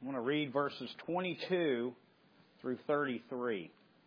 I want to read verses 22 through 33.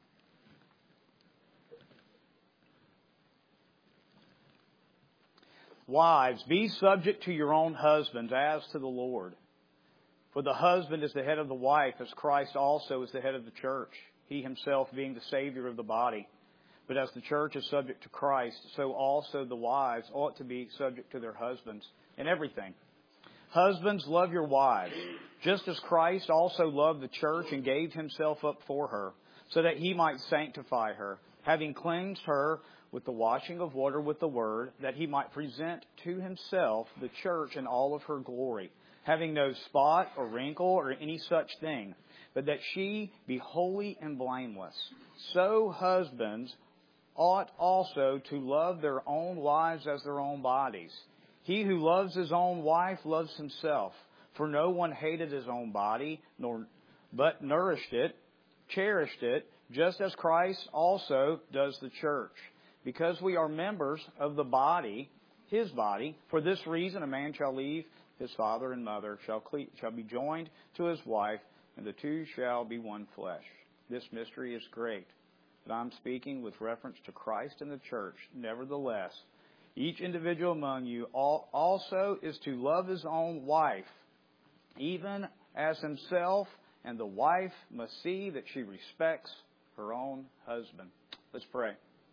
Wives, be subject to your own husbands as to the Lord. For the husband is the head of the wife, as Christ also is the head of the church, he himself being the Savior of the body. But as the church is subject to Christ, so also the wives ought to be subject to their husbands in everything. Husbands, love your wives, just as Christ also loved the church and gave himself up for her, so that he might sanctify her, having cleansed her with the washing of water with the word, that he might present to himself the church in all of her glory, having no spot or wrinkle or any such thing, but that she be holy and blameless. So husbands ought also to love their own wives as their own bodies. He who loves his own wife loves himself. For no one hated his own body, but nourished it, cherished it, just as Christ also does the church. Because we are members of the body, his body, for this reason a man shall leave his father and mother, shall be joined to his wife, and the two shall be one flesh. This mystery is great, but I'm speaking with reference to Christ and the church. Nevertheless, each individual among you also is to love his own wife, even as himself, and the wife must see that she respects her own husband. Let's pray.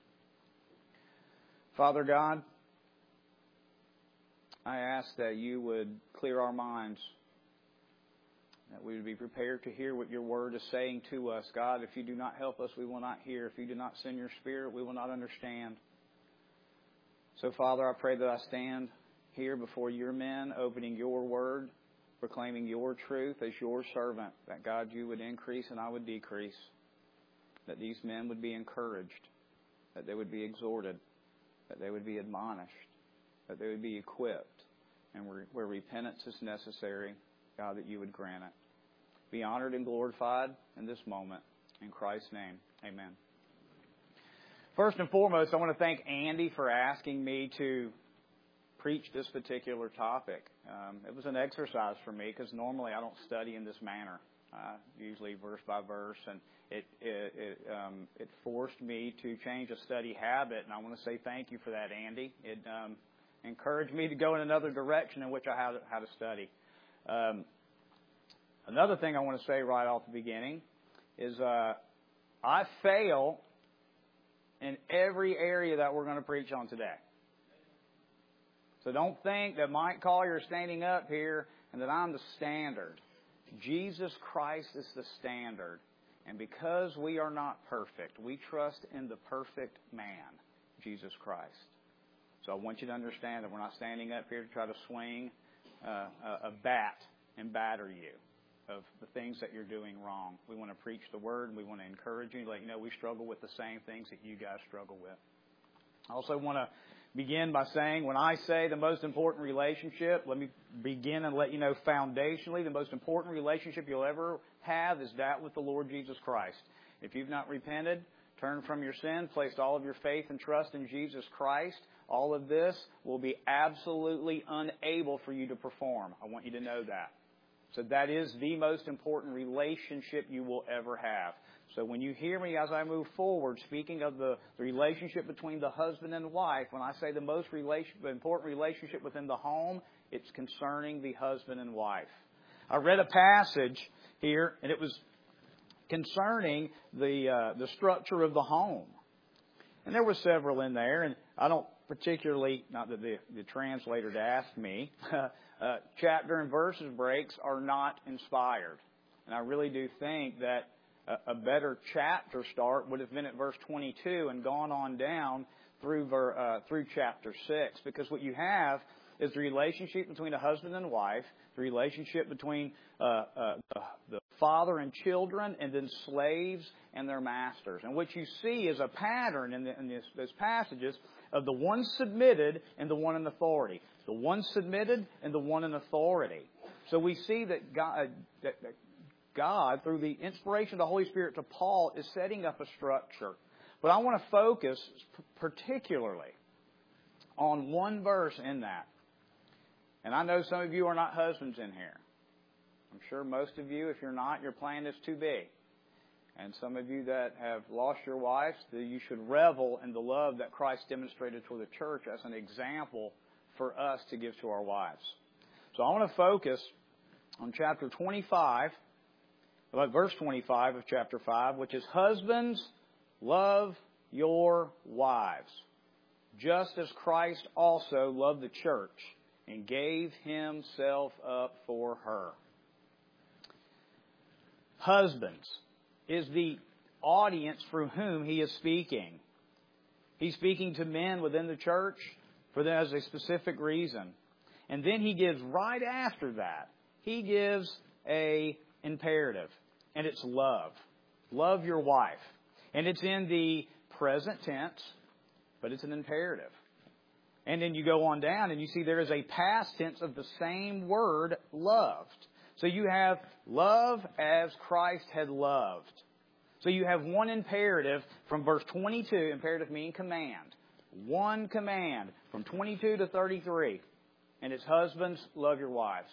Father God, I ask that you would clear our minds, that we would be prepared to hear what your word is saying to us. God, if you do not help us, we will not hear. If you do not send your Spirit, we will not understand. So, Father, I pray that I stand here before your men, opening your word, proclaiming your truth as your servant, that, God, you would increase and I would decrease, that these men would be encouraged, that they would be exhorted, that they would be admonished, that they would be equipped, and where repentance is necessary, God, that you would grant it. Be honored and glorified in this moment. In Christ's name, amen. First and foremost, I want to thank Andy for asking me to preach this particular topic. It was an exercise for me because normally I don't study in this manner, usually verse by verse, and it forced me to change a study habit, and I want to say thank you for that, Andy. It encouraged me to go in another direction in which I had to study. Another thing I want to say right off the beginning is I fail in every area that we're going to preach on today. So don't think that Mike Collier is standing up here and that I'm the standard. Jesus Christ is the standard. And because we are not perfect, we trust in the perfect man, Jesus Christ. So I want you to understand that we're not standing up here to try to swing a bat and batter you of the things that you're doing wrong. We want to preach the word, and we want to encourage you, let you know we struggle with the same things that you guys struggle with. I also want to begin by saying, when I say the most important relationship, let me begin and let you know foundationally, the most important relationship you'll ever have is that with the Lord Jesus Christ. If you've not repented, turned from your sin, placed all of your faith and trust in Jesus Christ, all of this will be absolutely unable for you to perform. I want you to know that. So that is the most important relationship you will ever have. So when you hear me as I move forward, speaking of the relationship between the husband and wife, when I say the most important relationship within the home, it's concerning the husband and wife. I read a passage here, and it was concerning the structure of the home. And there were several in there, and I don't particularly, not that the translator asked me, chapter and verses breaks are not inspired. And I really do think that a better chapter start would have been at verse 22 and gone on down through chapter 6. Because what you have is the relationship between a husband and wife, the relationship between the father and children, and then slaves and their masters. And what you see is a pattern in those passages of the one submitted and the one in authority. The one submitted and the one in authority. So we see that God, through the inspiration of the Holy Spirit to Paul, is setting up a structure. But I want to focus particularly on one verse in that. And I know some of you are not husbands in here. I'm sure most of you, if you're not, your plan is to be. And some of you that have lost your wives, you should revel in the love that Christ demonstrated toward the church as an example for us to give to our wives. So I want to focus on chapter 25, verse 25 of chapter 5, which is, husbands, love your wives, just as Christ also loved the church and gave himself up for her. Husbands is the audience through whom he is speaking. He's speaking to men within the church for that as a specific reason. And then he gives, right after that, he gives a imperative. And it's love. Love your wife. And it's in the present tense, but it's an imperative. And then you go on down and you see there is a past tense of the same word, loved. So you have love as Christ had loved. So you have one imperative from verse 22, imperative meaning command. One command from 22 to 33. And it's, husbands, love your wives.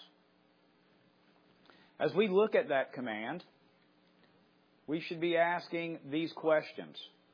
As we look at that command, we should be asking these questions.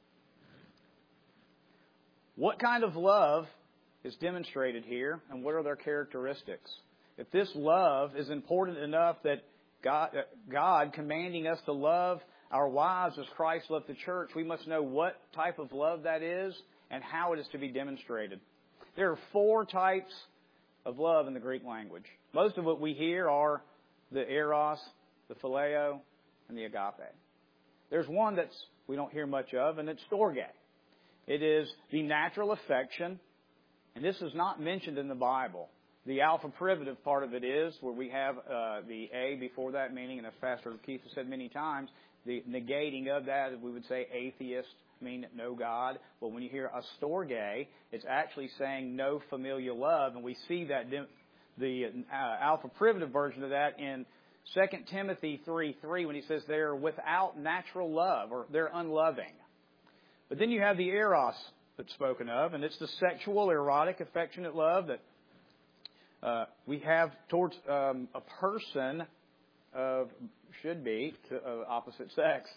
What kind of love is demonstrated here, and what are their characteristics? If this love is important enough that God commanding us to love our wives as Christ loved the church, we must know what type of love that is and how it is to be demonstrated. There are 4 types of love in the Greek language. Most of what we hear are the eros, the phileo, and the agape. There's one that we don't hear much of, and it's storge. It is the natural affection, and this is not mentioned in the Bible. The alpha privative part of it is, where we have the A before that, meaning, and as Pastor Keith has said many times, the negating of that, we would say atheist, mean no God. Well, when you hear a storge, it's actually saying no familial love, and we see that the alpha privative version of that in 2 Timothy 3:3 when he says they're without natural love, or they're unloving. But then you have the eros that's spoken of, and it's the sexual, erotic, affectionate love that we have towards a person of, should be, opposite sex.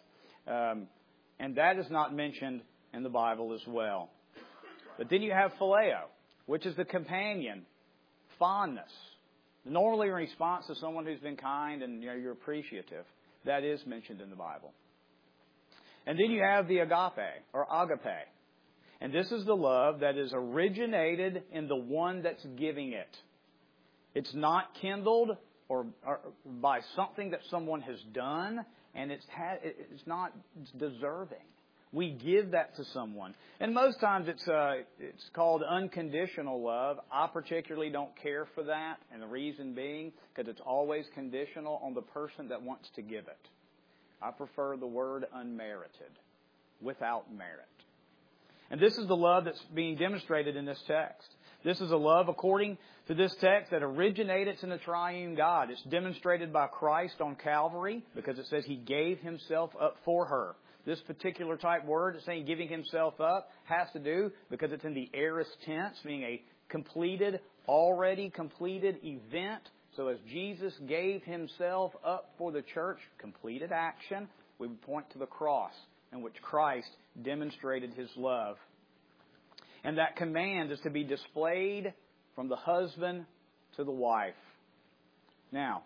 And that is not mentioned in the Bible as well. But then you have phileo, which is the companion, fondness. Normally in response to someone who's been kind and you're appreciative. That is mentioned in the Bible. And then you have the agape, or agape. And this is the love that is originated in the one that's giving it. It's not kindled or by something that someone has done, and it's not deserving. We give that to someone. And most times it's called unconditional love. I particularly don't care for that, and the reason being because it's always conditional on the person that wants to give it. I prefer the word unmerited, without merit. And this is the love that's being demonstrated in this text. This is a love, according to this text, that originated in the triune God. It's demonstrated by Christ on Calvary because it says He gave Himself up for her. This particular type word, it's saying giving Himself up, has to do because it's in the aorist tense, meaning a completed, already completed event. So as Jesus gave Himself up for the church, completed action, we would point to the cross in which Christ demonstrated His love. And that command is to be displayed from the husband to the wife. Now,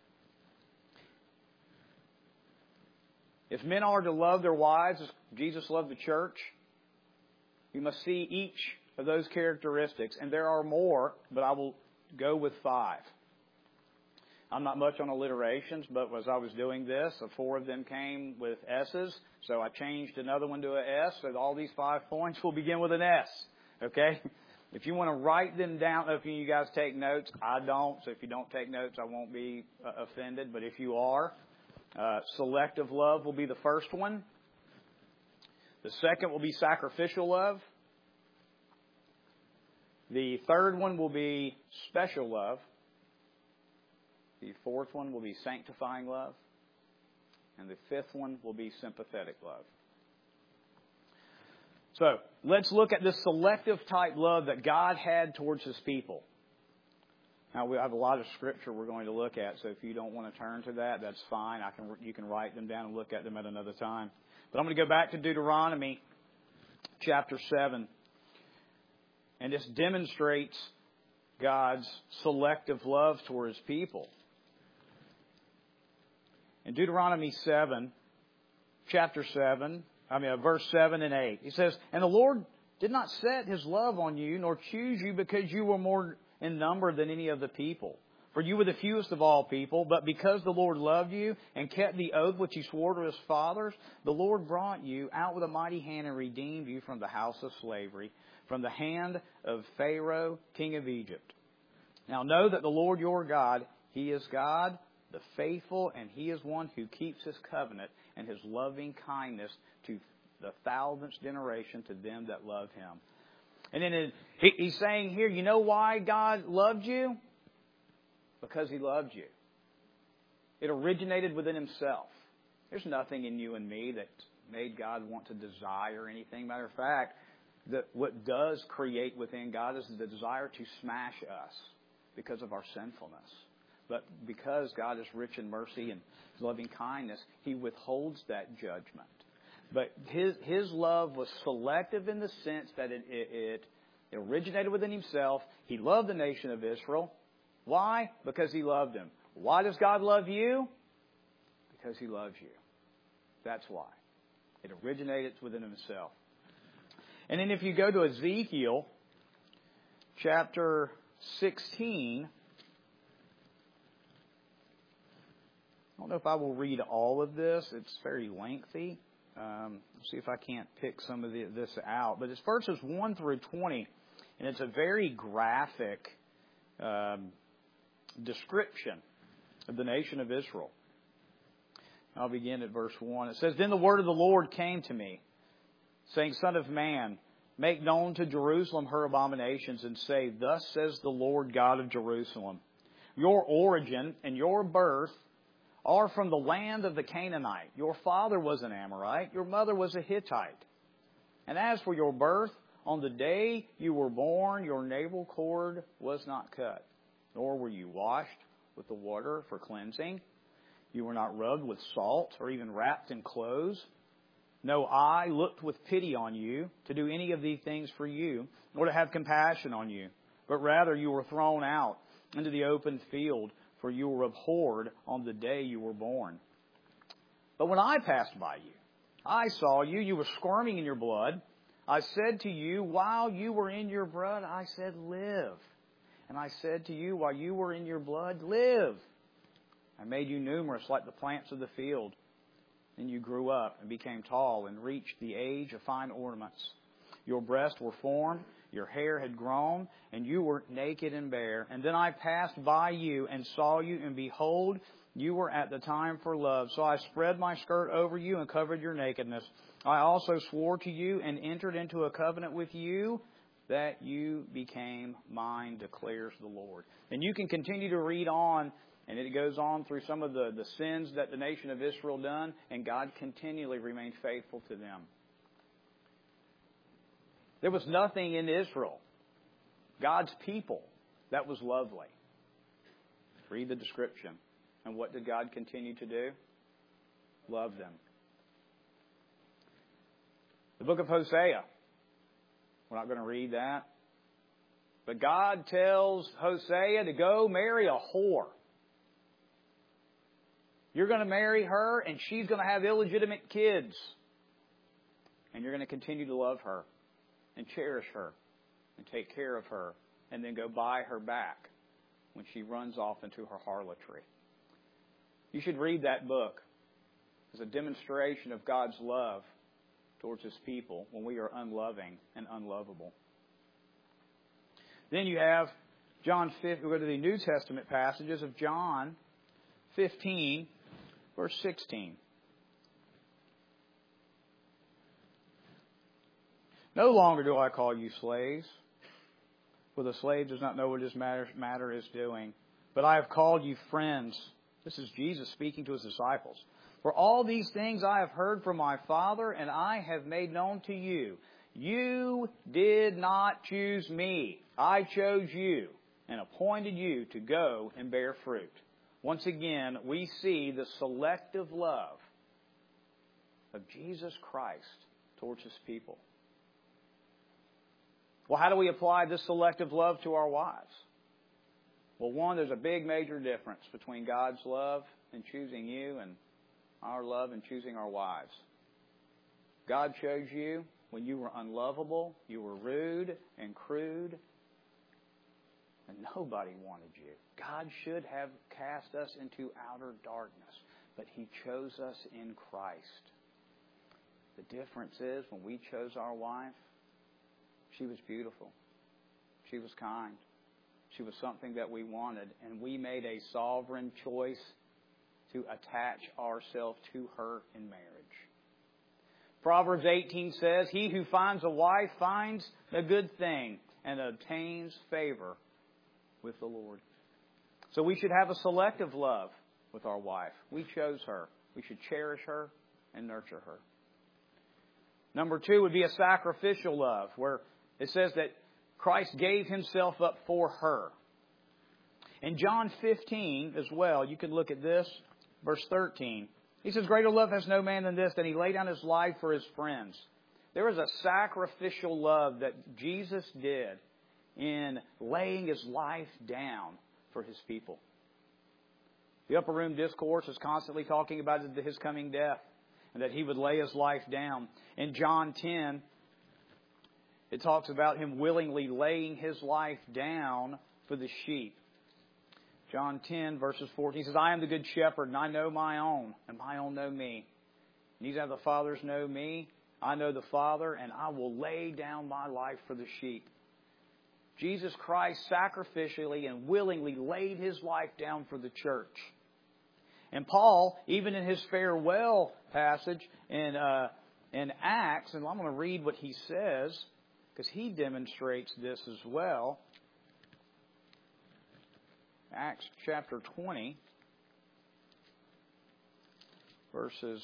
if men are to love their wives as Jesus loved the church, we must see each of those characteristics. And there are more, but I will go with 5. I'm not much on alliterations, but as I was doing this, 4 of them came with S's. So I changed another one to an S. So all these 5 points will begin with an S. Okay? If you want to write them down, if you guys take notes, I don't. So if you don't take notes, I won't be offended. But if you are, selective love will be the first one. The second will be sacrificial love. The third one will be special love. The fourth one will be sanctifying love. And the fifth one will be sympathetic love. So, let's look at this selective type love that God had towards His people. Now, we have a lot of scripture we're going to look at, so if you don't want to turn to that, that's fine. You can write them down and look at them at another time. But I'm going to go back to Deuteronomy chapter 7. And this demonstrates God's selective love toward His people. In Deuteronomy 7, verse 7 and 8, He says, "And the Lord did not set His love on you, nor choose you because you were more in number than any of the people. For you were the fewest of all people, but because the Lord loved you and kept the oath which He swore to His fathers, the Lord brought you out with a mighty hand and redeemed you from the house of slavery, from the hand of Pharaoh, king of Egypt. Now know that the Lord your God, He is God, the faithful, and He is one who keeps His covenant and His loving kindness to the 1,000th generation to them that love Him." And then He's saying here, you know why God loved you? Because He loved you. It originated within Himself. There's nothing in you and me that made God want to desire anything. Matter of fact, what does create within God is the desire to smash us because of our sinfulness. But because God is rich in mercy and loving kindness, He withholds that judgment. But His love was selective in the sense that it originated within Himself. He loved the nation of Israel. Why? Because He loved them. Why does God love you? Because He loves you. That's why. It originated within Himself. And then if you go to Ezekiel chapter 16, I don't know if I will read all of this. It's very lengthy. See if I can't pick some of this out. But it's verses 1 through 20, and it's a very graphic description of the nation of Israel. I'll begin at verse 1. It says, "Then the word of the Lord came to me, saying, Son of man, make known to Jerusalem her abominations, and say, Thus says the Lord God of Jerusalem, your origin and your birth are from the land of the Canaanite. Your father was an Amorite, your mother was a Hittite. And as for your birth, on the day you were born, your navel cord was not cut, nor were you washed with the water for cleansing. You were not rubbed with salt or even wrapped in clothes. No eye looked with pity on you to do any of these things for you, or to have compassion on you. But rather you were thrown out into the open field, for you were abhorred on the day you were born. But when I passed by you, I saw you, you were squirming in your blood. I said to you, while you were in your blood, I said, live. And I said to you, while you were in your blood, live. I made you numerous like the plants of the field. Then you grew up and became tall and reached the age of fine ornaments. Your breasts were formed, your hair had grown, and you were naked and bare. And then I passed by you and saw you, and behold, you were at the time for love. So I spread my skirt over you and covered your nakedness. I also swore to you and entered into a covenant with you that you became mine, declares the Lord. And you can continue to read on, and it goes on through some of the sins that the nation of Israel done, and God continually remained faithful to them. There was nothing in Israel, God's people, that was lovely. Read the description. And what did God continue to do? Love them. The book of Hosea. We're not going to read that. But God tells Hosea to go marry a whore. You're going to marry her, and she's going to have illegitimate kids. And you're going to continue to love her and cherish her and take care of her, and then go buy her back when she runs off into her harlotry. You should read that book as a demonstration of God's love towards His people when we are unloving and unlovable. Then you have John 15. We go to the New Testament passages of John 15, verse 16. No longer do I call you slaves, for the slave does not know what his master is doing. But I have called you friends. This is Jesus speaking to His disciples. For all these things I have heard from my Father, and I have made known to you. You did not choose me. I chose you and appointed you to go and bear fruit. Once again, we see the selective love of Jesus Christ towards His people. Well, how do we apply this selective love to our wives? Well, one, there's a big major difference between God's love in choosing you and our love in choosing our wives. God chose you when you were unlovable, you were rude and crude, and nobody wanted you. God should have cast us into outer darkness, but He chose us in Christ. The difference is when we chose our wife, she was beautiful. She was kind. She was something that we wanted, and we made a sovereign choice to attach ourselves to her in marriage. Proverbs 18 says, "He who finds a wife finds a good thing and obtains favor with the Lord." So we should have a selective love with our wife. We chose her. We should cherish her and nurture her. Number 2 would be a sacrificial love, where it says that Christ gave Himself up for her. In John 15 as well, you can look at this, verse 13. He says, "Greater love has no man than this, that He laid down His life for His friends." There is a sacrificial love that Jesus did in laying His life down for His people. The Upper Room Discourse is constantly talking about His coming death and that He would lay His life down. In John 10, it talks about Him willingly laying His life down for the sheep. John 10, verses 14, He says, "I am the good shepherd, and I know my own, and my own know me. And these other fathers know me. I know the Father, and I will lay down my life for the sheep." Jesus Christ sacrificially and willingly laid His life down for the church. And Paul, even in his farewell passage in Acts, and I'm going to read what he says, because he demonstrates this as well. Acts chapter 20, verses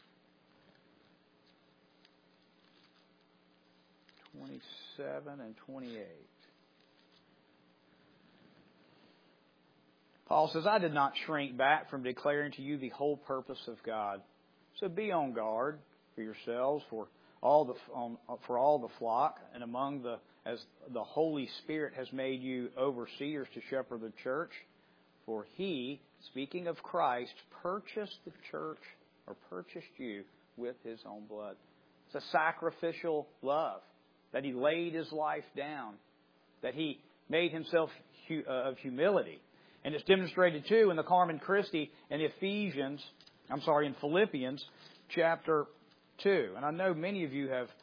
27 and 28. Paul says, "I did not shrink back from declaring to you the whole purpose of God. So be on guard for yourselves, for all the flock, and among as the Holy Spirit has made you overseers to shepherd the church. For He," speaking of Christ, "purchased the church," or purchased you with His own blood. It's a sacrificial love, that He laid His life down, that He made Himself of humility. And it's demonstrated too in the Carmen Christi in Philippians chapter 2. And I know many of you have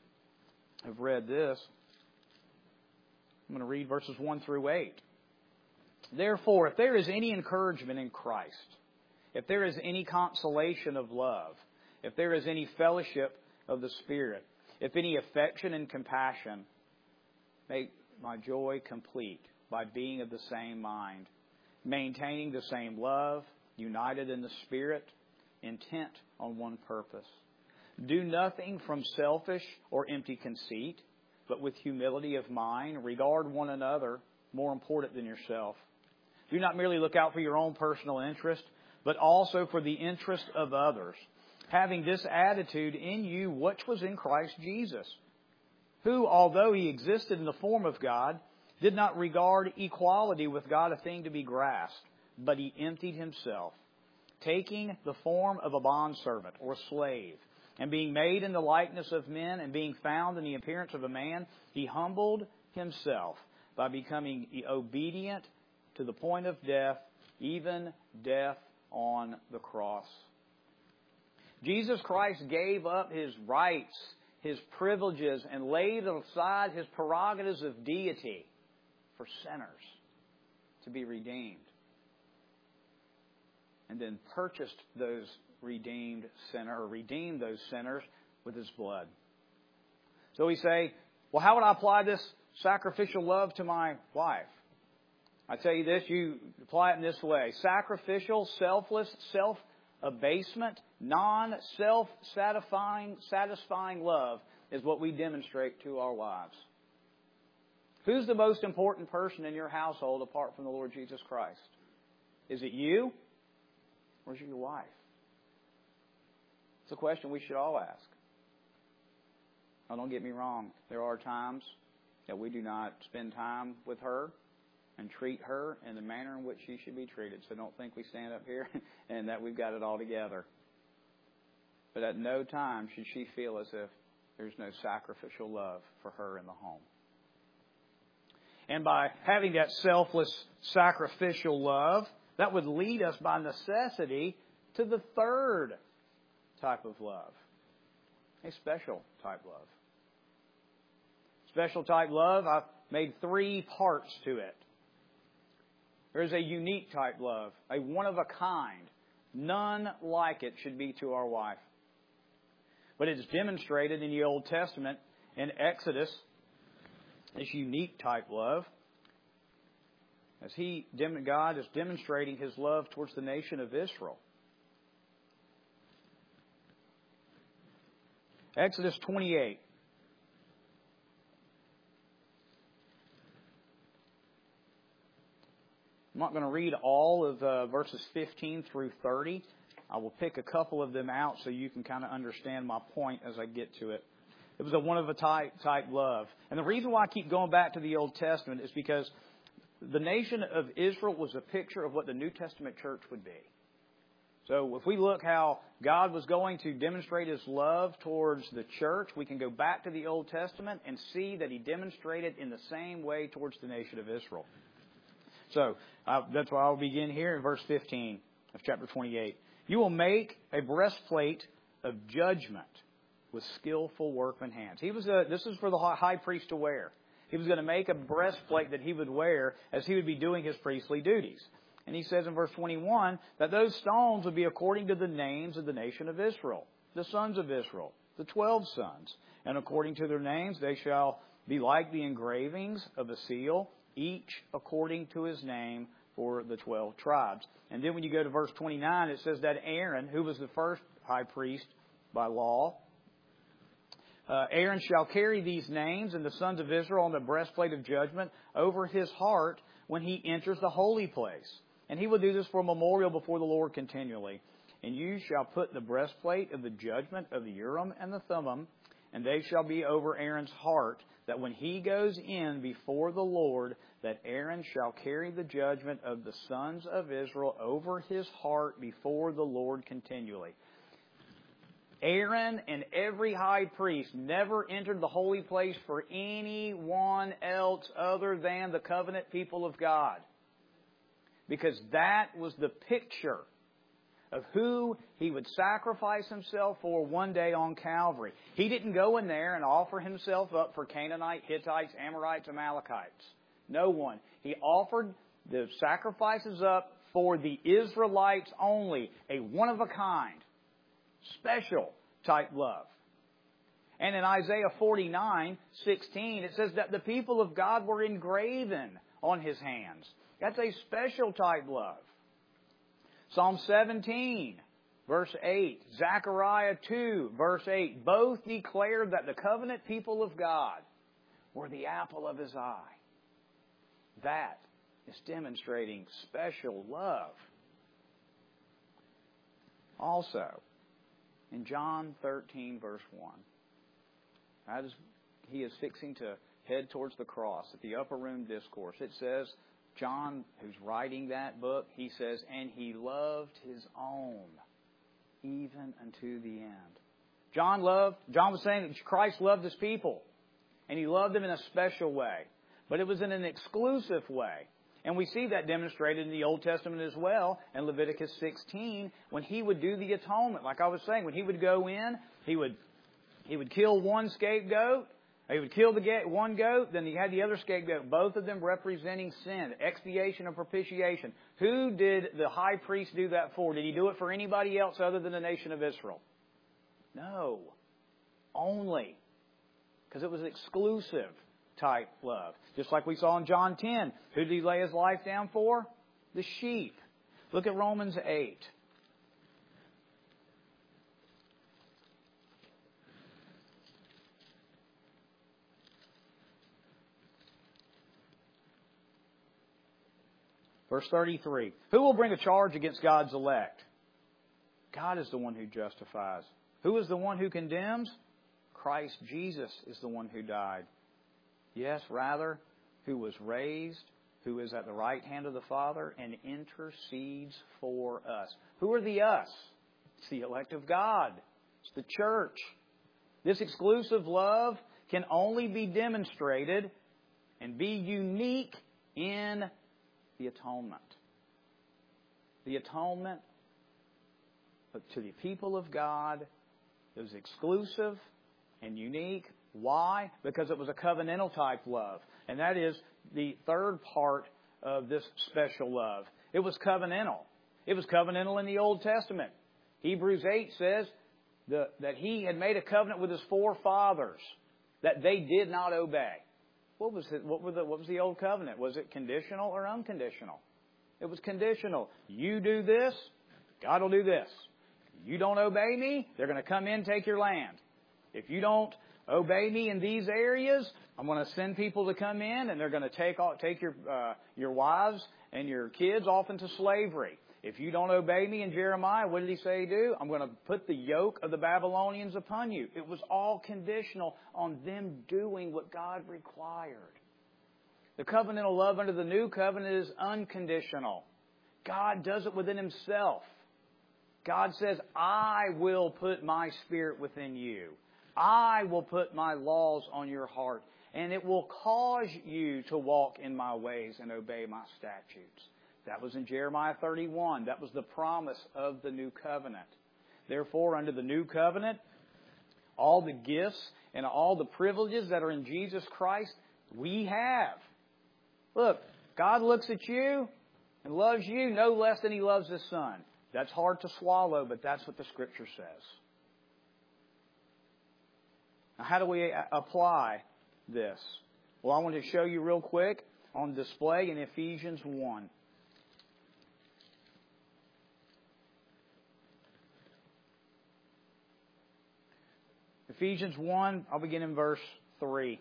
read this. I'm going to read verses 1 through 8. "Therefore, if there is any encouragement in Christ, if there is any consolation of love, if there is any fellowship of the Spirit, if any affection and compassion, make my joy complete by being of the same mind, maintaining the same love, united in the Spirit, intent on one purpose. Do nothing from selfish or empty conceit, but with humility of mind, regard one another more important than yourself. Do not merely look out for your own personal interest, but also for the interest of others, having this attitude in you which was in Christ Jesus, who, although He existed in the form of God, did not regard equality with God a thing to be grasped, but He emptied Himself, taking the form of a bondservant or slave, and being made in the likeness of men, and being found in the appearance of a man, He humbled Himself by becoming obedient to the point of death, even death on the cross." Jesus Christ gave up His rights, His privileges, and laid aside His prerogatives of deity for sinners to be redeemed. And then purchased those redeemed those sinners with His blood. So we say, well, how would I apply this sacrificial love to my wife? I tell you this, you apply it in this way. Sacrificial, selfless, self-abasement, non-self-satisfying love is what we demonstrate to our wives. Who's the most important person in your household apart from the Lord Jesus Christ? Is it you? Or is it your wife? It's a question we should all ask. Now, don't get me wrong. There are times that we do not spend time with her and treat her in the manner in which she should be treated. So don't think we stand up here and that we've got it all together. But at no time should she feel as if there's no sacrificial love for her in the home. And by having that selfless, sacrificial love, that would lead us by necessity to the third type of love. A special type love. Special type love, I've made 3 parts to it. There's a unique type love, a one of a kind. None like it should be to our wife. But it's demonstrated in the Old Testament, in Exodus, this unique type love, as God is demonstrating His love towards the nation of Israel. Exodus 28. I'm not going to read all of verses 15 through 30. I will pick a couple of them out so you can kind of understand my point as I get to it. It was a one of a type love. And the reason why I keep going back to the Old Testament is because the nation of Israel was a picture of what the New Testament church would be. So if we look how God was going to demonstrate His love towards the church, we can go back to the Old Testament and see that He demonstrated in the same way towards the nation of Israel. So that's why I'll begin here in verse 15 of chapter 28. You will make a breastplate of judgment with skillful workman hands. This is for the high priest to wear. He was going to make a breastplate that he would wear as he would be doing his priestly duties. And he says in verse 21 that those stones would be according to the names of the nation of Israel, the sons of Israel, the 12 sons. And according to their names, they shall be like the engravings of a seal, each according to his name for the 12 tribes. And then when you go to verse 29, it says that Aaron, who was the first high priest by law, Aaron shall carry these names and the sons of Israel on the breastplate of judgment over his heart when he enters the holy place. And he will do this for a memorial before the Lord continually. And you shall put the breastplate of the judgment of the Urim and the Thummim, and they shall be over Aaron's heart, that when he goes in before the Lord, that Aaron shall carry the judgment of the sons of Israel over his heart before the Lord continually. Aaron and every high priest never entered the holy place for anyone else other than the covenant people of God. Because that was the picture of who He would sacrifice Himself for one day on Calvary. He didn't go in there and offer Himself up for Canaanites, Hittites, Amorites, Amalekites. No one. He offered the sacrifices up for the Israelites only. A one-of-a-kind, special type love. And in Isaiah 49:16, it says that the people of God were engraven on His hands. That's a special type love. Psalm 17, verse 8. Zechariah 2, verse 8. Both declare that the covenant people of God were the apple of His eye. That is demonstrating special love. Also, in John 13, verse 1, he is fixing to head towards the cross at the upper room discourse. It says, John, who's writing that book, he says, and He loved His own, even unto the end. John was saying that Christ loved His people, and He loved them in a special way. But it was in an exclusive way. And we see that demonstrated in the Old Testament as well, in Leviticus 16, when He would do the atonement. Like I was saying, when He would go in, He would kill one scapegoat. He would kill one goat, then he had the other scapegoat, both of them representing sin, expiation and propitiation. Who did the high priest do that for? Did he do it for anybody else other than the nation of Israel? No. Only. Because it was exclusive type love. Just like we saw in John 10. Who did He lay His life down for? The sheep. Look at Romans 8. Verse 33. Who will bring a charge against God's elect? God is the one who justifies. Who is the one who condemns? Christ Jesus is the one who died. Yes, rather, who was raised, who is at the right hand of the Father and intercedes for us. Who are the us? It's the elect of God. It's the church. This exclusive love can only be demonstrated and be unique in the atonement. The atonement to the people of God is exclusive and unique. Why? Because it was a covenantal type love. And that is the third part of this special love. It was covenantal. It was covenantal in the Old Testament. Hebrews 8 says that He had made a covenant with His forefathers that they did not obey. What was it? What was the old covenant? Was it conditional or unconditional? It was conditional. You do this, God will do this. You don't obey me, they're going to come in and take your land. If you don't obey me in these areas, I'm going to send people to come in and they're going to take your wives and your kids off into slavery. If you don't obey me in Jeremiah, what did He say do? I'm going to put the yoke of the Babylonians upon you. It was all conditional on them doing what God required. The covenantal love under the new covenant is unconditional. God does it within Himself. God says, I will put my Spirit within you. I will put my laws on your heart. And it will cause you to walk in my ways and obey my statutes. That was in Jeremiah 31. That was the promise of the new covenant. Therefore, under the new covenant, all the gifts and all the privileges that are in Jesus Christ, we have. Look, God looks at you and loves you no less than He loves His Son. That's hard to swallow, but that's what the Scripture says. Now, how do we apply this? Well, I want to show you real quick on display in Ephesians 1. Ephesians 1, I'll begin in verse 3.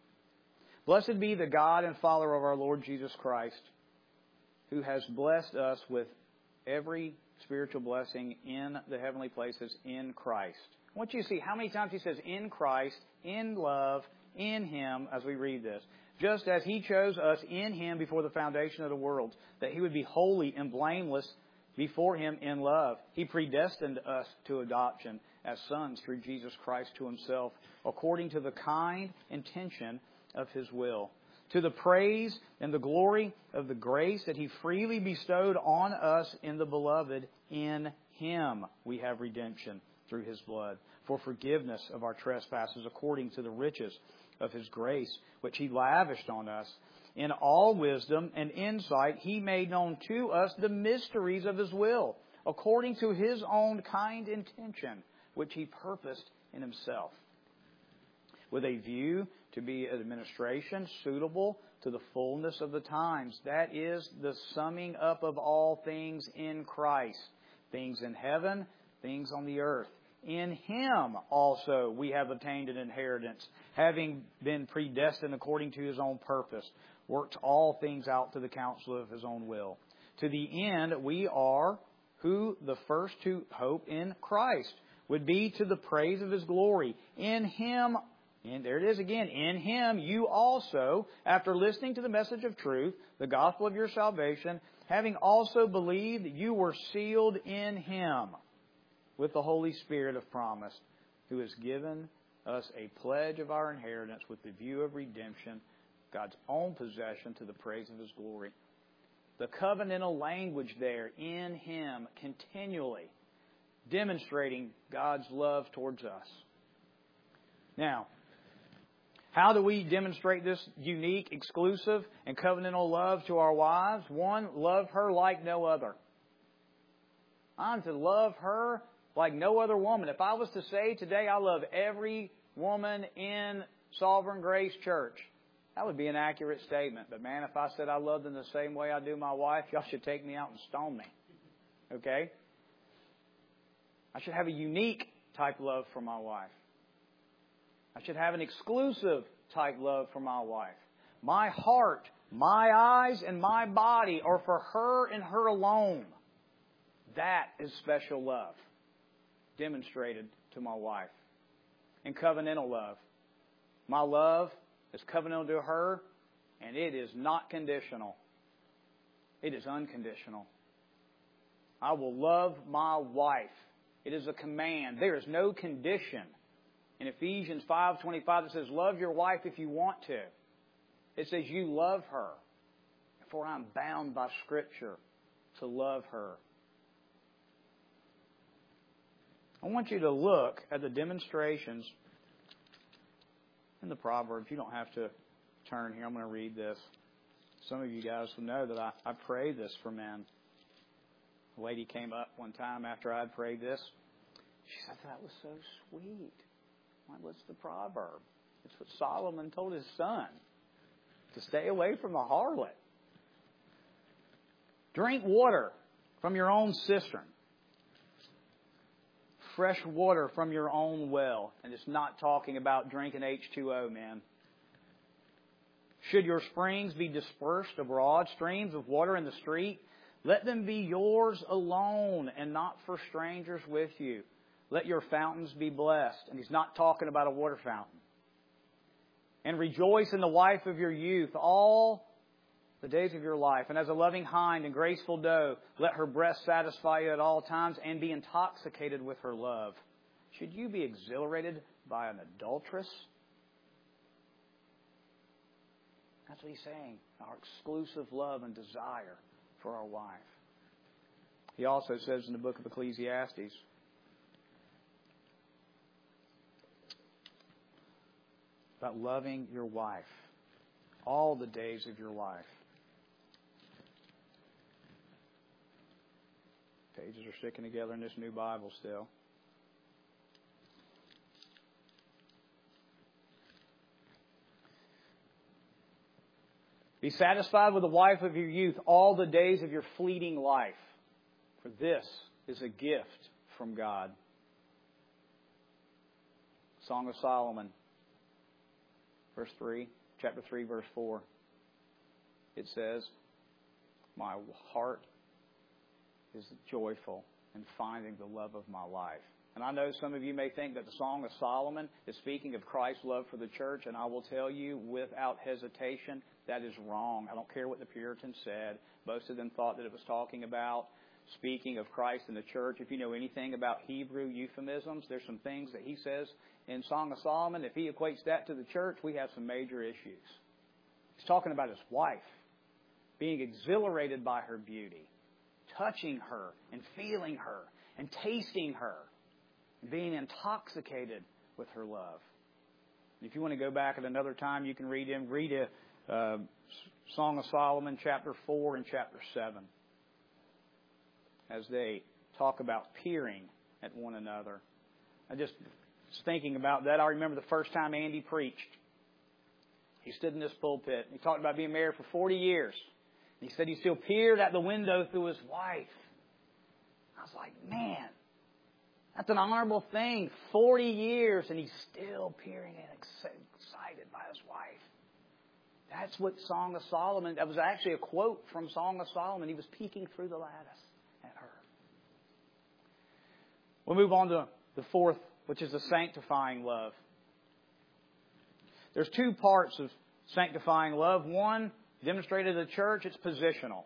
Blessed be the God and Father of our Lord Jesus Christ, who has blessed us with every spiritual blessing in the heavenly places in Christ. I want you to see how many times He says in Christ, in love, in Him, as we read this. Just as He chose us in Him before the foundation of the world, that He would be holy and blameless before Him in love. He predestined us to adoption as sons through Jesus Christ to Himself, according to the kind intention of His will, to the praise and the glory of the grace that He freely bestowed on us in the Beloved. In Him we have redemption through His blood, for forgiveness of our trespasses, according to the riches of His grace, which He lavished on us. In all wisdom and insight He made known to us the mysteries of His will, according to His own kind intention, which He purposed in Himself, with a view to be an administration suitable to the fullness of the times. That is the summing up of all things in Christ, things in heaven, things on the earth. In Him also we have obtained an inheritance, having been predestined according to His own purpose, worked all things out to the counsel of His own will. To the end we are, who the first to hope in Christ, would be to the praise of His glory. In Him, and there it is again, in Him you also, after listening to the message of truth, the gospel of your salvation, having also believed, you were sealed in Him with the Holy Spirit of promise, who has given us a pledge of our inheritance with the view of redemption, God's own possession, to the praise of His glory. The covenantal language there, in Him, continually demonstrating God's love towards us. Now, how do we demonstrate this unique, exclusive, and covenantal love to our wives? One, love her like no other. I'm to love her like no other woman. If I was to say today I love every woman in Sovereign Grace Church, that would be an accurate statement. But man, if I said I love them the same way I do my wife, y'all should take me out and stone me. Okay? I should have a unique type love for my wife. I should have an exclusive type love for my wife. My heart My eyes and my body are for her and her alone. That is special love demonstrated to my wife. And covenantal love. My love is covenantal to her, and it is not conditional. It is unconditional. I will love my wife. It is a command. There is no condition. In Ephesians 5:25 it says, love your wife if you want to. It says you love her. For I'm bound by Scripture to love her. I want you to look at the demonstrations in the Proverbs. You don't have to turn here. I'm going to read this. Some of you guys will know that I pray this for men. A lady came up one time after I had prayed this. She said, that was so sweet. What's the proverb? It's what Solomon told his son. To stay away from the harlot. Drink water from your own cistern. Fresh water from your own well. And it's not talking about drinking H2O, man. Should your springs be dispersed abroad, streams of water in the street, let them be yours alone and not for strangers with you. Let your fountains be blessed. And he's not talking about a water fountain. And rejoice in the wife of your youth all the days of your life. And as a loving hind and graceful doe, let her breast satisfy you at all times and be intoxicated with her love. Should you be exhilarated by an adulteress? That's what he's saying. Our exclusive love and desire for our wife. He also says in the book of Ecclesiastes, about loving your wife all the days of your life. Pages are sticking together in this new Bible still. Be satisfied with the wife of your youth all the days of your fleeting life, for this is a gift from God. Song of Solomon, verse 3, chapter 3, verse 4. It says, my heart is joyful in finding the love of my life. And I know some of you may think that the Song of Solomon is speaking of Christ's love for the church, and I will tell you without hesitation, that is wrong. I don't care what the Puritans said. Most of them thought that it was talking about speaking of Christ and the church. If you know anything about Hebrew euphemisms, there's some things that he says in Song of Solomon. If he equates that to the church, we have some major issues. He's talking about his wife, being exhilarated by her beauty, touching her and feeling her and tasting her, and being intoxicated with her love. And if you want to go back at another time, you can read Song of Solomon, chapter 4 and chapter 7, as they talk about peering at one another. I just was thinking about that. I remember the first time Andy preached. He stood in this pulpit. He talked about being married for 40 years. He said he still peered at the window through his wife. I was like, man, that's an honorable thing. 40 years, and he's still peering and excited by his wife. That's what Song of Solomon, that was actually a quote from Song of Solomon. He was peeking through the lattice at her. We'll move on to the fourth, which is the sanctifying love. There's two parts of sanctifying love. One, demonstrated in the church, it's positional.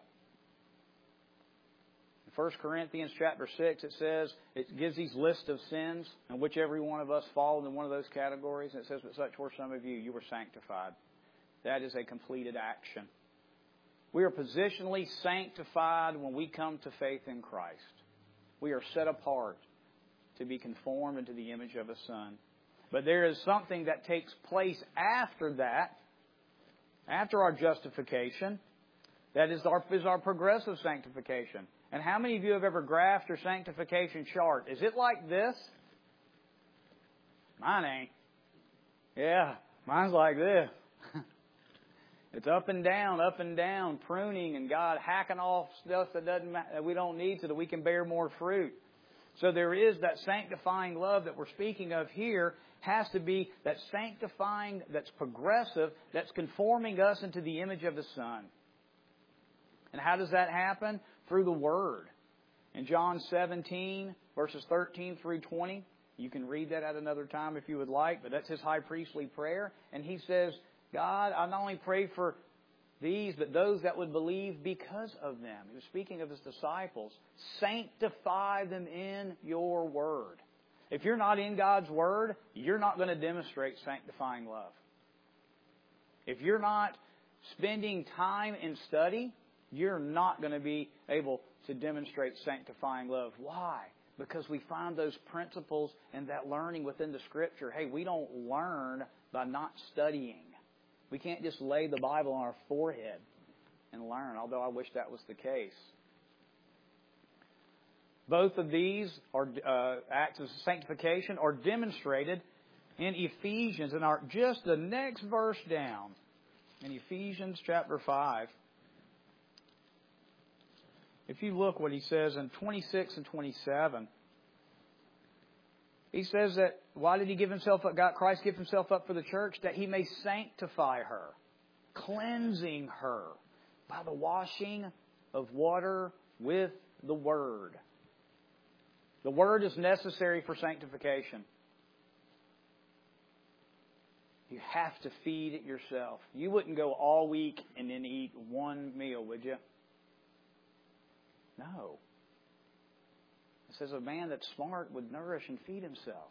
In 1 Corinthians chapter 6, it says, it gives these lists of sins, and which every one of us fall in one of those categories. And it says, but such were some of you, you were sanctified. That is a completed action. We are positionally sanctified when we come to faith in Christ. We are set apart to be conformed into the image of a Son. But there is something that takes place after that, after our justification, that is our progressive sanctification. And how many of you have ever graphed your sanctification chart? Is it like this? Mine ain't. Yeah, mine's like this. It's up and down, pruning, and God hacking off stuff that we don't need so that we can bear more fruit. So there is that sanctifying love that we're speaking of here has to be that sanctifying, that's progressive, that's conforming us into the image of the Son. And how does that happen? Through the Word. In John 17, verses 13 through 20, you can read that at another time if you would like, but that's His high priestly prayer. And He says, God, I not only pray for these, but those that would believe because of them. He was speaking of His disciples. Sanctify them in your Word. If you're not in God's Word, you're not going to demonstrate sanctifying love. If you're not spending time in study, you're not going to be able to demonstrate sanctifying love. Why? Because we find those principles and that learning within the Scripture. Hey, we don't learn by not studying. We can't just lay the Bible on our forehead and learn, although I wish that was the case. Both of these are acts of sanctification are demonstrated in Ephesians, and are just the next verse down in Ephesians chapter 5. If you look what he says in 26 and 27, he says that why did He give Himself up? God, Christ give Himself up for the church that He may sanctify her, cleansing her by the washing of water with the Word. The Word is necessary for sanctification. You have to feed it yourself. You wouldn't go all week and then eat one meal, would you? No. It says a man that's smart would nourish and feed himself.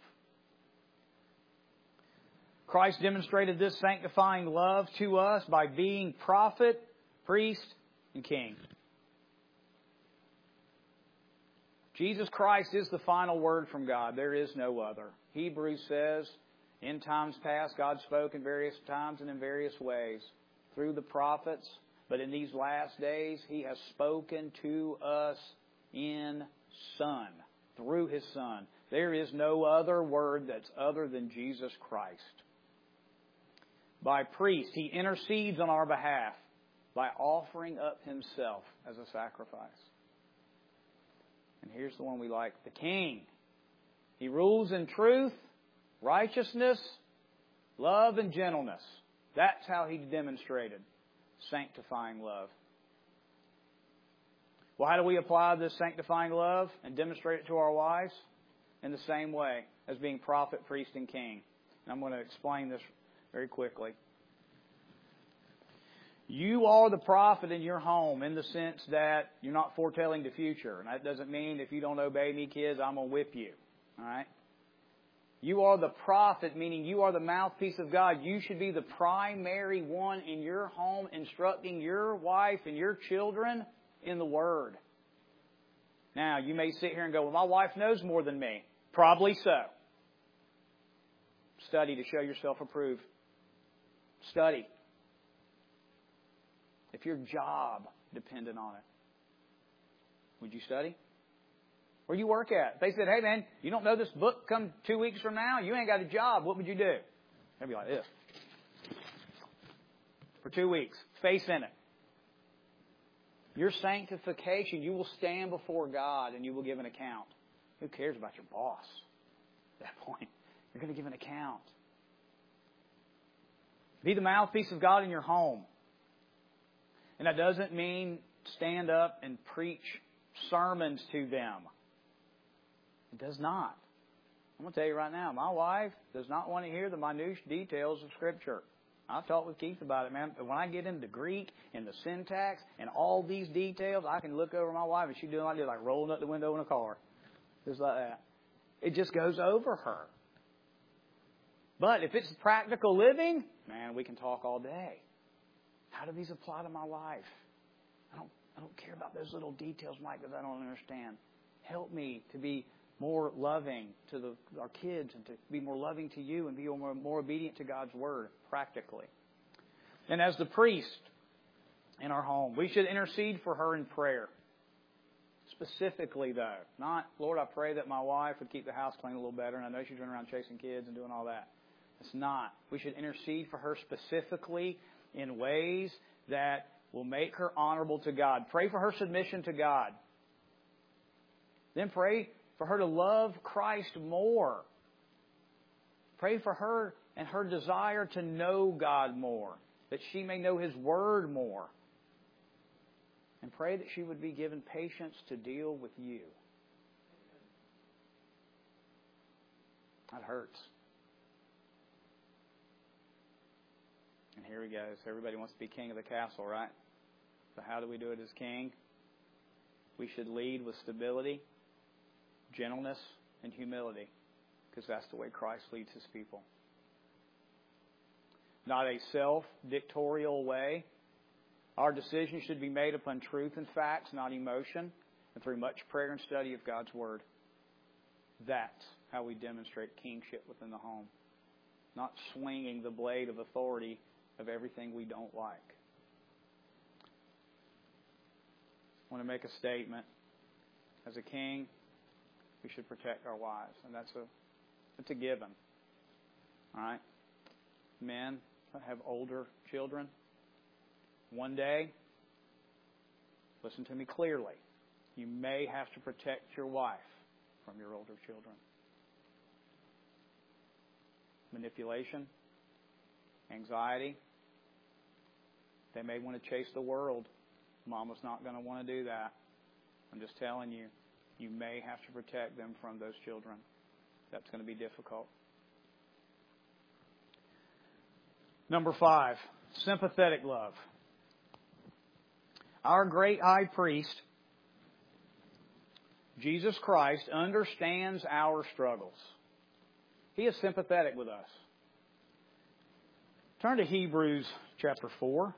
Christ demonstrated this sanctifying love to us by being prophet, priest, and king. Jesus Christ is the final word from God. There is no other. Hebrews says, in times past, God spoke in various times and in various ways through the prophets. But in these last days, He has spoken to us in Son, through His Son. There is no other word that's other than Jesus Christ. By priest, He intercedes on our behalf by offering up Himself as a sacrifice. And here's the one we like, the King. He rules in truth, righteousness, love, and gentleness. That's how He demonstrated sanctifying love. Well, how do we apply this sanctifying love and demonstrate it to our wives? In the same way as being prophet, priest, and king. And I'm going to explain this very quickly. You are the prophet in your home in the sense that you're not foretelling the future. And that doesn't mean if you don't obey me, kids, I'm going to whip you. All right? You are the prophet, meaning you are the mouthpiece of God. You should be the primary one in your home instructing your wife and your children in the Word. Now, you may sit here and go, well, my wife knows more than me. Probably so. Study to show yourself approved. Study. If your job depended on it, would you study? Where you work at? If they said, hey man, you don't know this book come 2 weeks from now, you ain't got a job, what would you do? I'd be like this. For 2 weeks. Face in it. Your sanctification, you will stand before God and you will give an account. Who cares about your boss at that point? You're going to give an account. Be the mouthpiece of God in your home. And that doesn't mean stand up and preach sermons to them. It does not. I'm going to tell you right now, my wife does not want to hear the minute details of Scripture. I've talked with Keith about it, man. But when I get into Greek and the syntax and all these details, I can look over my wife and she's doing like this, like rolling up the window in a car. Just like that. It just goes over her. But if it's practical living, man, we can talk all day. How do these apply to my life? I don't care about those little details, Mike, because I don't understand. Help me to be more loving to our kids and to be more loving to you and be more obedient to God's Word practically. And as the priest in our home, we should intercede for her in prayer. Specifically, though, not, Lord, I pray that my wife would keep the house clean a little better, and I know she's running around chasing kids and doing all that. It's not. We should intercede for her specifically in ways that will make her honorable to God. Pray for her submission to God. Then pray for her to love Christ more. Pray for her and her desire to know God more, that she may know His Word more. And pray that she would be given patience to deal with you. That hurts. And here he goes. Everybody wants to be king of the castle, right? So how do we do it as king? We should lead with stability, gentleness, and humility, because that's the way Christ leads His people. Not a self-dictatorial way. Our decisions should be made upon truth and facts, not emotion, and through much prayer and study of God's Word. That's how we demonstrate kingship within the home. Not swinging the blade of authority of everything we don't like. I want to make a statement. As a king, we should protect our wives, and that's a given. All right? Men that have older children, one day, listen to me clearly, you may have to protect your wife from your older children. Manipulation, anxiety. They may want to chase the world. Mama's not going to want to do that. I'm just telling you, you may have to protect them from those children. That's going to be difficult. Number 5, sympathetic love. Our great high priest, Jesus Christ, understands our struggles. He is sympathetic with us. Turn to Hebrews chapter 4.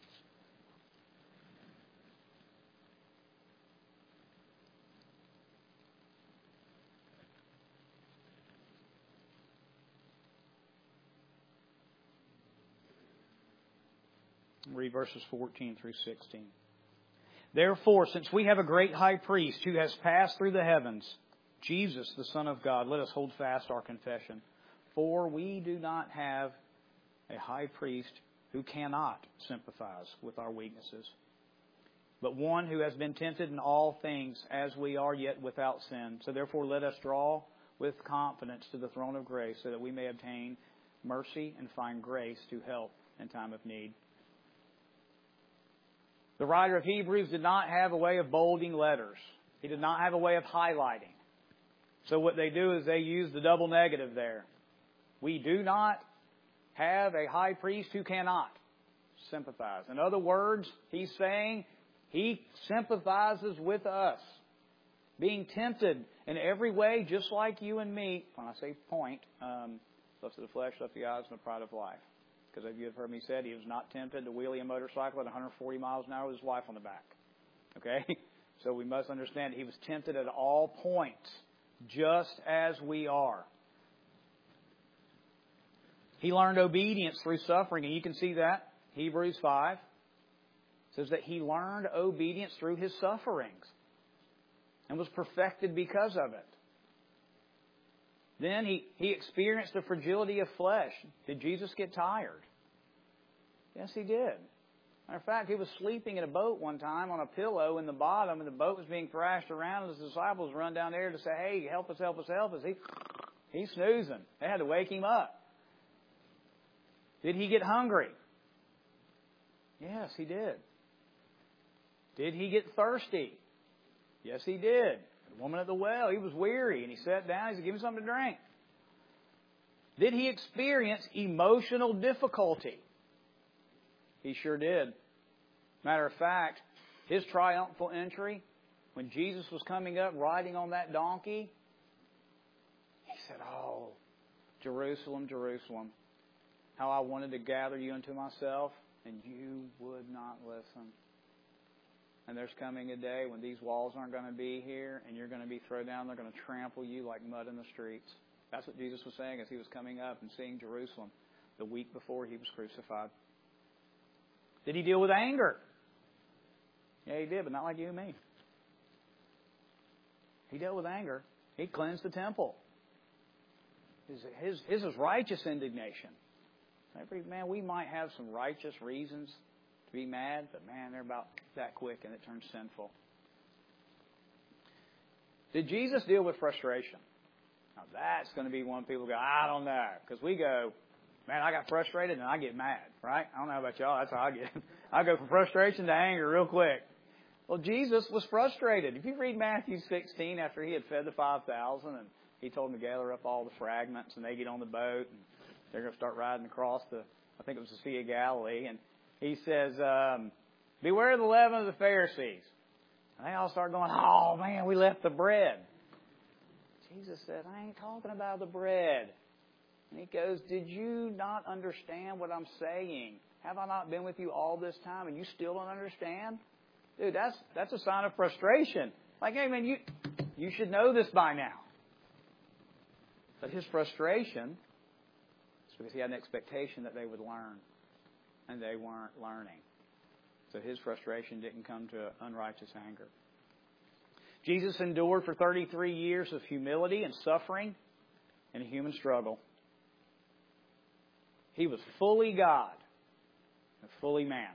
Read verses 14 through 16. Therefore, since we have a great high priest who has passed through the heavens, Jesus, the Son of God, let us hold fast our confession. For we do not have a high priest who cannot sympathize with our weaknesses, but one who has been tempted in all things as we are, yet without sin. So therefore let us draw with confidence to the throne of grace, so that we may obtain mercy and find grace to help in time of need. The writer of Hebrews did not have a way of bolding letters. He did not have a way of highlighting. So what they do is they use the double negative there. We do not have a high priest who cannot sympathize. In other words, he's saying he sympathizes with us, being tempted in every way, just like you and me. When I say point, lust of the flesh, lust of the eyes, and the pride of life. Because if you have heard me said, he was not tempted to wheelie a motorcycle at 140 miles an hour with his wife on the back. Okay? So we must understand he was tempted at all points, just as we are. He learned obedience through suffering, and you can see that. Hebrews 5 says that he learned obedience through his sufferings and was perfected because of it. Then he experienced the fragility of flesh. Did Jesus get tired? Yes, he did. Matter of fact, he was sleeping in a boat one time on a pillow in the bottom, and the boat was being thrashed around, and his disciples run down there to say, hey, help us, help us, help us. He's snoozing. They had to wake him up. Did he get hungry? Yes, he did. Did he get thirsty? Yes, he did. The woman at the well, he was weary, and he sat down. He said, give me something to drink. Did he experience emotional difficulty? He sure did. Matter of fact, his triumphal entry, when Jesus was coming up riding on that donkey, he said, oh, Jerusalem, Jerusalem, how I wanted to gather you unto myself, and you would not listen. And there's coming a day when these walls aren't going to be here, and you're going to be thrown down. They're going to trample you like mud in the streets. That's what Jesus was saying as he was coming up and seeing Jerusalem the week before he was crucified. Did he deal with anger? Yeah, he did, but not like you and me. He dealt with anger. He cleansed the temple. His is righteous indignation. Man, we might have some righteous reasons to be mad, but man, they're about that quick and it turns sinful. Did Jesus deal with frustration? Now that's going to be one people go, I don't know. Because we go, man, I got frustrated and I get mad, right? I don't know about y'all. That's how I get. I go from frustration to anger real quick. Well, Jesus was frustrated. If you read Matthew 16, after he had fed the 5,000 and he told them to gather up all the fragments and they get on the boat and they're going to start riding across I think it was the Sea of Galilee. And he says, beware of the leaven of the Pharisees. And they all start going, oh, man, we left the bread. Jesus said, I ain't talking about the bread. And he goes, did you not understand what I'm saying? Have I not been with you all this time and you still don't understand? Dude, that's a sign of frustration. Like, hey, man, you should know this by now. But his frustration is because he had an expectation that they would learn, and they weren't learning. So his frustration didn't come to unrighteous anger. Jesus endured for 33 years of humility and suffering and human struggle. He was fully God and fully man.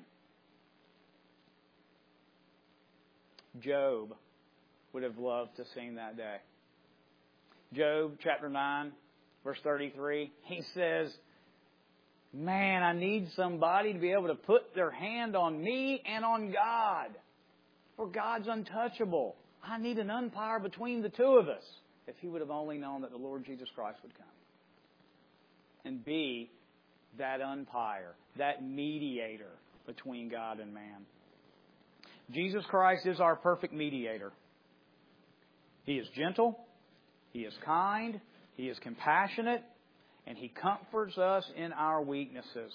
Job would have loved to seen that day. Job chapter 9, verse 33, he says, man, I need somebody to be able to put their hand on me and on God. For God's untouchable. I need an umpire between the two of us. If he would have only known that the Lord Jesus Christ would come and be that umpire, that mediator between God and man. Jesus Christ is our perfect mediator. He is gentle, He is kind, He is compassionate, and He comforts us in our weaknesses.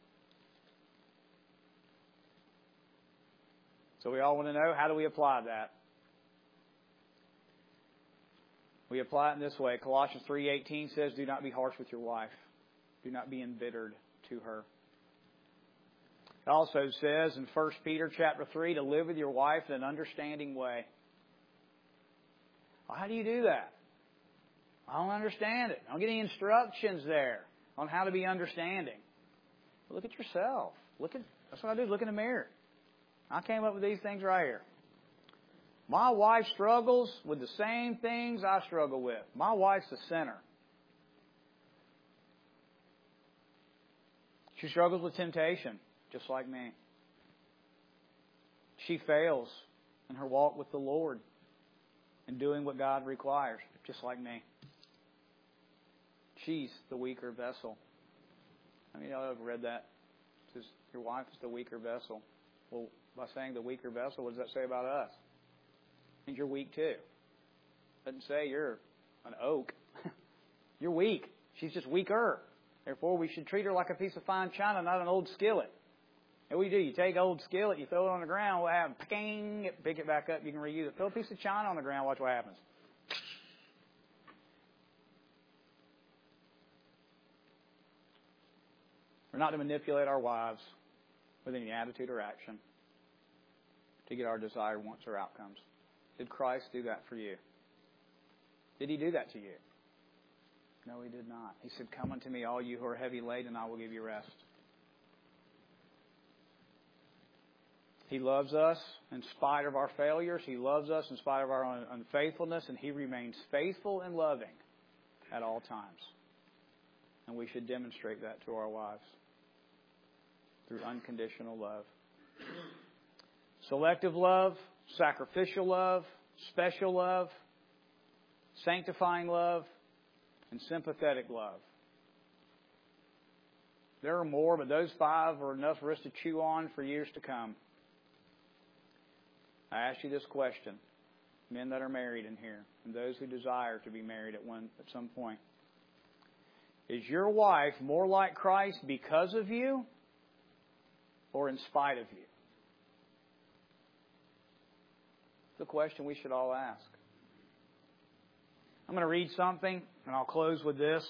So we all want to know, how do we apply that? We apply it in this way. Colossians 3:18 says, do not be harsh with your wife. Do not be embittered to her. It also says in 1 Peter chapter 3 to live with your wife in an understanding way. Well, how do you do that? I don't understand it. I don't get any instructions there on how to be understanding. Well, look at yourself. That's what I do, look in the mirror. I came up with these things right here. My wife struggles with the same things I struggle with. My wife's a sinner. She struggles with temptation, just like me. She fails in her walk with the Lord and doing what God requires, just like me. She's the weaker vessel. I mean, y'all have read that. It says your wife is the weaker vessel. Well, by saying the weaker vessel, what does that say about us? It means you're weak too. It doesn't say you're an oak. You're weak. She's just weaker. Therefore, we should treat her like a piece of fine china, not an old skillet. And what do? You take an old skillet, you throw it on the ground, what happens? Ping, pick it back up, you can reuse it. Throw a piece of china on the ground, watch what happens. We're not to manipulate our wives with any attitude or action to get our desired wants or outcomes. Did Christ do that for you? Did He do that to you? No, He did not. He said, come unto me, all you who are heavy laden, and I will give you rest. He loves us in spite of our failures. He loves us in spite of our unfaithfulness, and He remains faithful and loving at all times. And we should demonstrate that to our wives through unconditional love. Selective love, sacrificial love, special love, sanctifying love, and sympathetic love. There are more, but those 5 are enough for us to chew on for years to come. I ask you this question, men that are married in here, and those who desire to be married at some point. Is your wife more like Christ because of you or in spite of you? It's a question we should all ask. I'm going to read something, and I'll close with this.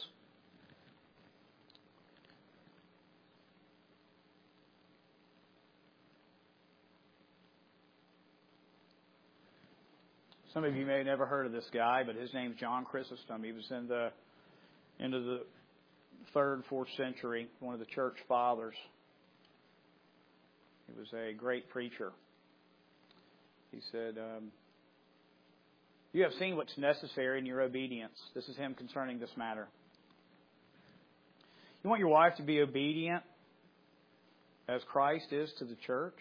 Some of you may have never heard of this guy, but his name's John Chrysostom. He was into the 3rd, 4th century, one of the church fathers. He was a great preacher. He said, You have seen what's necessary in your obedience. This is him concerning this matter. You want your wife to be obedient as Christ is to the church?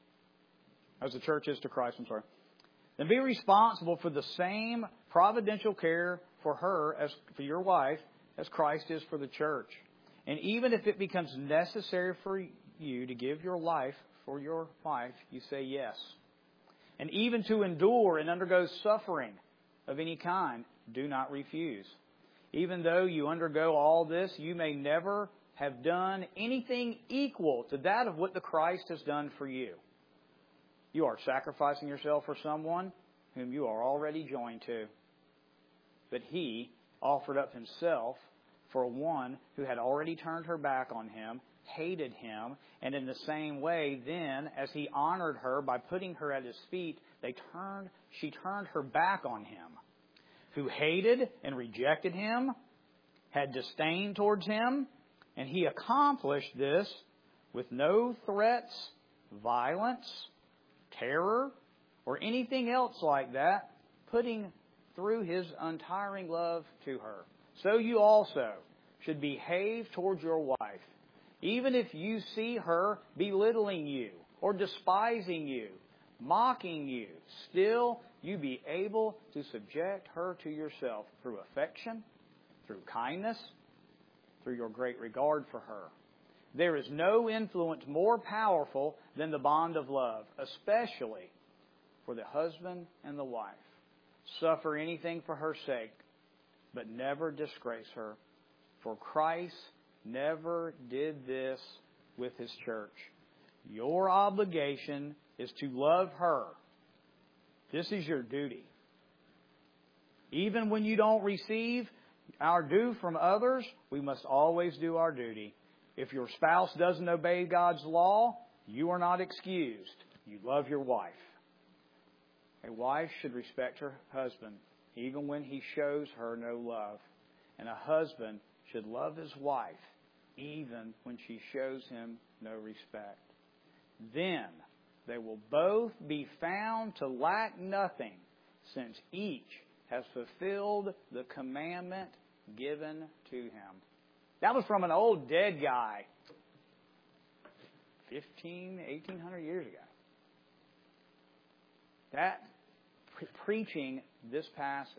As the church is to Christ, I'm sorry. Then be responsible for the same providential care for her, as for your wife, as Christ is for the church. And even if it becomes necessary for you to give your life for your wife, you say yes. And even to endure and undergo suffering of any kind, do not refuse. Even though you undergo all this, you may never have done anything equal to that of what the Christ has done for you. You are sacrificing yourself for someone whom you are already joined to. But he offered up himself for one who had already turned her back on him, hated him, and in the same way then, as he honored her by putting her at his feet, she turned her back on him, who hated and rejected him, had disdain towards him, and he accomplished this with no threats, violence, terror, or anything else like that, putting through his untiring love to her. So you also should behave towards your wife, even if you see her belittling you or despising you, mocking you. Still, you be able to subject her to yourself through affection, through kindness, through your great regard for her. There is no influence more powerful than the bond of love, especially for the husband and the wife. Suffer anything for her sake, but never disgrace her. For Christ never did this with his church. Your obligation is to love her. This is your duty. Even when you don't receive our due from others, we must always do our duty. If your spouse doesn't obey God's law, you are not excused. You love your wife. A wife should respect her husband, even when he shows her no love. And a husband should love his wife, even when she shows him no respect. Then they will both be found to lack nothing, since each has fulfilled the commandment given to him. That was from an old dead guy 1,800 years ago. That preaching this passage.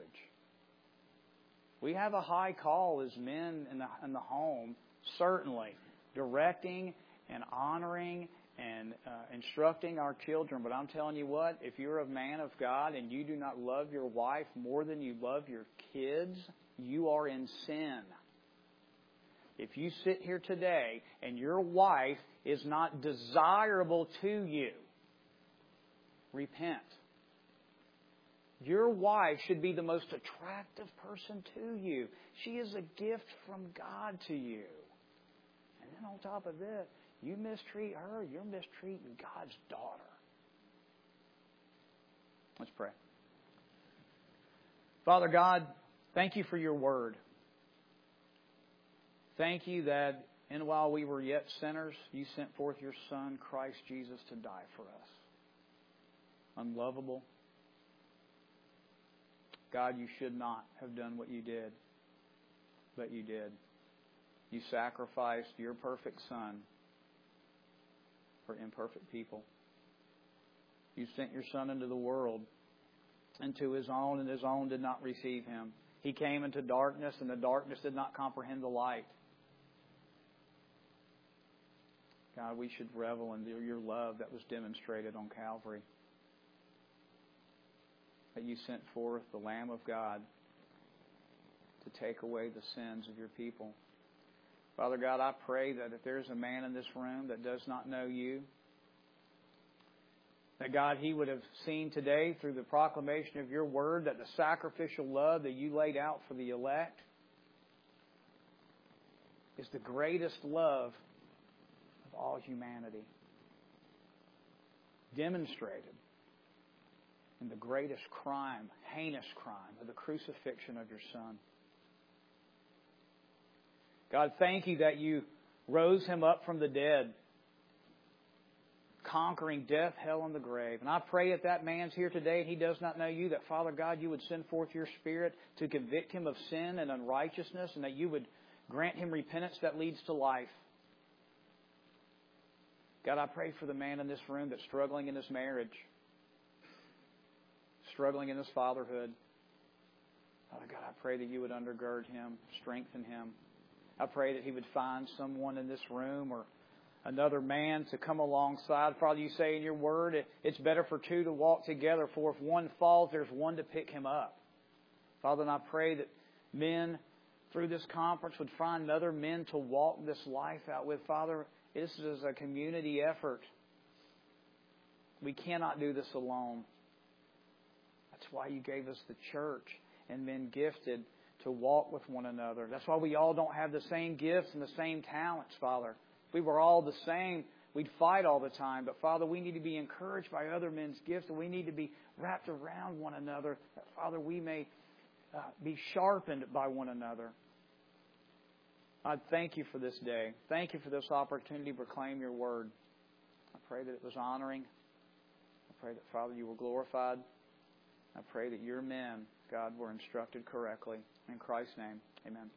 We have a high call as men in the home, certainly, directing and honoring and instructing our children. But I'm telling you what, if you're a man of God and you do not love your wife more than you love your kids, you are in sin. If you sit here today and your wife is not desirable to you, repent. Your wife should be the most attractive person to you. She is a gift from God to you. And then on top of this, you mistreat her, you're mistreating God's daughter. Let's pray. Father God, thank you for your word. Thank you that while we were yet sinners, you sent forth your Son, Christ Jesus, to die for us. Unlovable. God, you should not have done what you did, but you did. You sacrificed your perfect Son for imperfect people. You sent your Son into the world, and to his own, and his own did not receive him. He came into darkness, and the darkness did not comprehend the light. God, we should revel in your love that was demonstrated on Calvary. That you sent forth the Lamb of God to take away the sins of your people. Father God, I pray that if there's a man in this room that does not know you, that God, he would have seen today through the proclamation of your word that the sacrificial love that you laid out for the elect is the greatest love of all humanity. Demonstrated in the greatest crime, heinous crime, of the crucifixion of your Son. God, thank you that you rose him up from the dead, conquering death, hell, and the grave. And I pray if that man's here today and he does not know you, that, Father God, you would send forth your Spirit to convict him of sin and unrighteousness, and that you would grant him repentance that leads to life. God, I pray for the man in this room that's struggling in his marriage, struggling in his fatherhood. Father God, I pray that you would undergird him, strengthen him. I pray that he would find someone in this room or another man to come alongside. Father, you say in your word, it's better for two to walk together, for if one falls, there's one to pick him up. Father, and I pray that men through this conference would find other men to walk this life out with. Father, this is a community effort. We cannot do this alone. That's why you gave us the church and men gifted to walk with one another. That's why we all don't have the same gifts and the same talents, Father. If we were all the same, we'd fight all the time. But, Father, we need to be encouraged by other men's gifts, and we need to be wrapped around one another. That, Father, we may be sharpened by one another. I thank you for this day. Thank you for this opportunity to proclaim your word. I pray that it was honoring. I pray that, Father, you were glorified. I pray that your men, God, were instructed correctly. In Christ's name, amen.